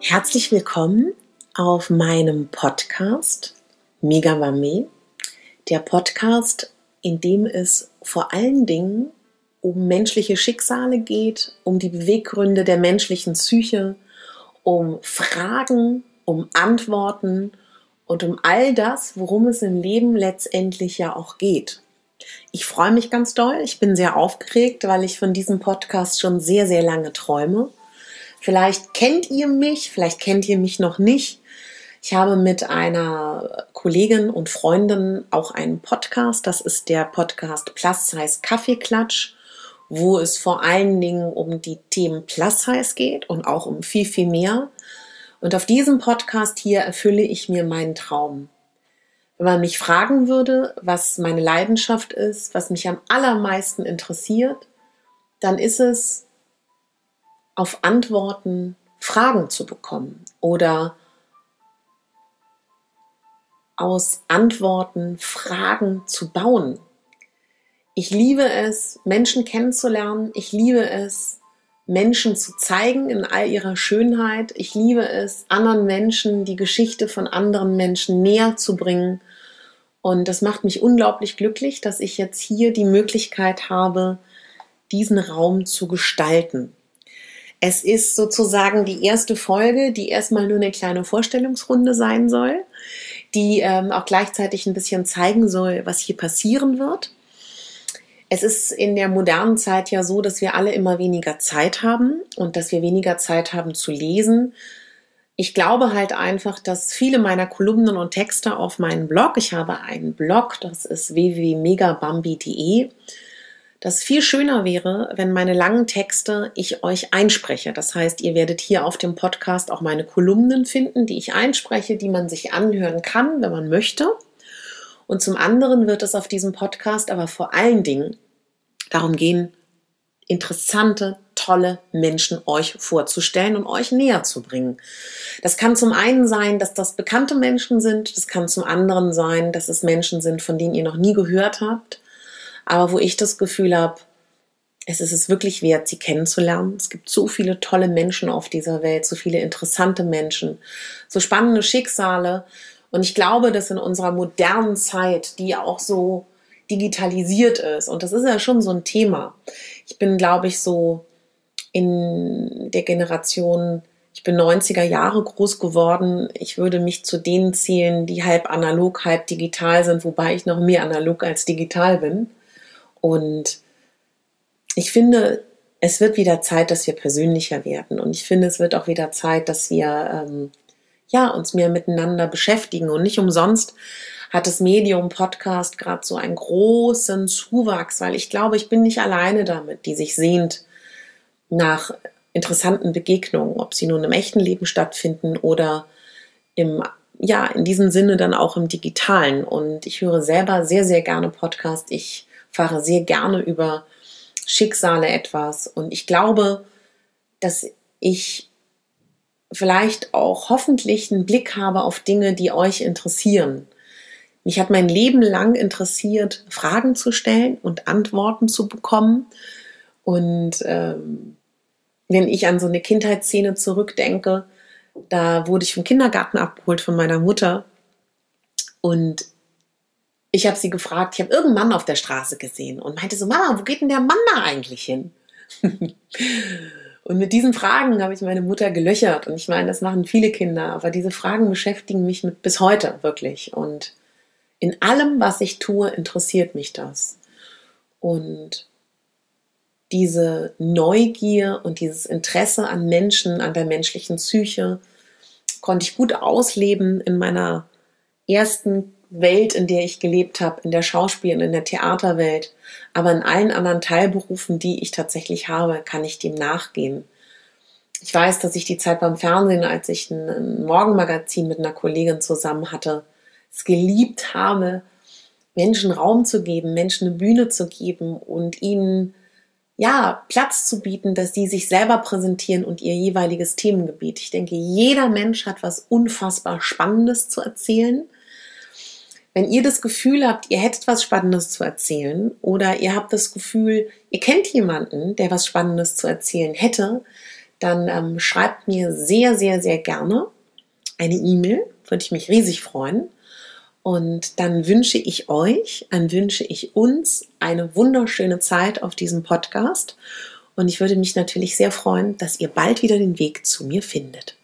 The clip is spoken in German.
Herzlich willkommen auf meinem Podcast Megawame, der Podcast, in dem es vor allen Dingen um menschliche Schicksale geht, um die Beweggründe der menschlichen Psyche, um Fragen, um Antworten und um all das, worum es im Leben letztendlich ja auch geht. Ich freue mich ganz doll, ich bin sehr aufgeregt, weil ich von diesem Podcast schon sehr, sehr lange träume. Vielleicht kennt ihr mich, vielleicht kennt ihr mich noch nicht. Ich habe mit einer Kollegin und Freundin auch einen Podcast. Das ist der Podcast Plus Size Kaffeeklatsch, wo es vor allen Dingen um die Themen Plus Size geht und auch um viel, viel mehr. Und auf diesem Podcast hier erfülle ich mir meinen Traum. Wenn man mich fragen würde, was meine Leidenschaft ist, was mich am allermeisten interessiert, dann ist es, auf Antworten Fragen zu bekommen oder aus Antworten Fragen zu bauen. Ich liebe es, Menschen kennenzulernen. Ich liebe es, Menschen zu zeigen in all ihrer Schönheit. Ich liebe es, anderen Menschen die Geschichte von anderen Menschen näher zu bringen. Und das macht mich unglaublich glücklich, dass ich jetzt hier die Möglichkeit habe, diesen Raum zu gestalten. Es ist sozusagen die erste Folge, die erstmal nur eine kleine Vorstellungsrunde sein soll, die auch gleichzeitig ein bisschen zeigen soll, was hier passieren wird. Es ist in der modernen Zeit ja so, dass wir alle immer weniger Zeit haben und dass wir weniger Zeit haben zu lesen. Ich glaube halt einfach, dass viele meiner Kolumnen und Texte auf meinem Blog, ich habe einen Blog, das ist www.megabambi.de, das viel schöner wäre, wenn meine langen Texte ich euch einspreche. Das heißt, ihr werdet hier auf dem Podcast auch meine Kolumnen finden, die ich einspreche, die man sich anhören kann, wenn man möchte. Und zum anderen wird es auf diesem Podcast aber vor allen Dingen darum gehen, interessante, tolle Menschen euch vorzustellen und euch näher zu bringen. Das kann zum einen sein, dass das bekannte Menschen sind. Das kann zum anderen sein, dass es Menschen sind, von denen ihr noch nie gehört habt. Aber wo ich das Gefühl habe, es ist es wirklich wert, sie kennenzulernen. Es gibt so viele tolle Menschen auf dieser Welt, so viele interessante Menschen, so spannende Schicksale. Und ich glaube, dass in unserer modernen Zeit, die auch so digitalisiert ist, und das ist ja schon so ein Thema. Ich bin, glaube ich, so in der Generation, ich bin 90er Jahre groß geworden. Ich würde mich zu denen zählen, die halb analog, halb digital sind, wobei ich noch mehr analog als digital bin. Und ich finde, es wird wieder Zeit, dass wir persönlicher werden. Und ich finde, es wird auch wieder Zeit, dass wir uns mehr miteinander beschäftigen. Und nicht umsonst hat das Medium Podcast gerade so einen großen Zuwachs, weil ich glaube, ich bin nicht alleine damit, die sich sehnt nach interessanten Begegnungen, ob sie nun im echten Leben stattfinden oder in diesem Sinne dann auch im Digitalen. Und ich höre selber sehr, sehr gerne Podcast. Ich fahre sehr gerne über Schicksale etwas. Und ich glaube, dass ich vielleicht auch hoffentlich einen Blick habe auf Dinge, die euch interessieren. Mich hat mein Leben lang interessiert, Fragen zu stellen und Antworten zu bekommen. Und wenn ich an so eine Kindheitsszene zurückdenke, da wurde ich vom Kindergarten abgeholt von meiner Mutter. Und ich habe sie gefragt, ich habe irgendeinen Mann auf der Straße gesehen und meinte so, Mama, wo geht denn der Mann da eigentlich hin? Und mit diesen Fragen habe ich meine Mutter gelöchert. Und ich meine, das machen viele Kinder, aber diese Fragen beschäftigen mich bis heute wirklich. Und in allem, was ich tue, interessiert mich das. Und diese Neugier und dieses Interesse an Menschen, an der menschlichen Psyche, konnte ich gut ausleben in meiner ersten Welt, in der ich gelebt habe, in der Schauspiel- und in der Theaterwelt. Aber in allen anderen Teilberufen, die ich tatsächlich habe, kann ich dem nachgehen. Ich weiß, dass ich die Zeit beim Fernsehen, als ich ein Morgenmagazin mit einer Kollegin zusammen hatte, es geliebt habe, Menschen Raum zu geben, Menschen eine Bühne zu geben und ihnen Platz zu bieten, dass sie sich selber präsentieren und ihr jeweiliges Themengebiet. Ich denke, jeder Mensch hat was unfassbar Spannendes zu erzählen. Wenn ihr das Gefühl habt, ihr hättet was Spannendes zu erzählen oder ihr habt das Gefühl, ihr kennt jemanden, der was Spannendes zu erzählen hätte, dann schreibt mir sehr, sehr, sehr gerne eine E-Mail. Würde ich mich riesig freuen. Und dann wünsche ich euch, dann wünsche ich uns eine wunderschöne Zeit auf diesem Podcast. Und ich würde mich natürlich sehr freuen, dass ihr bald wieder den Weg zu mir findet.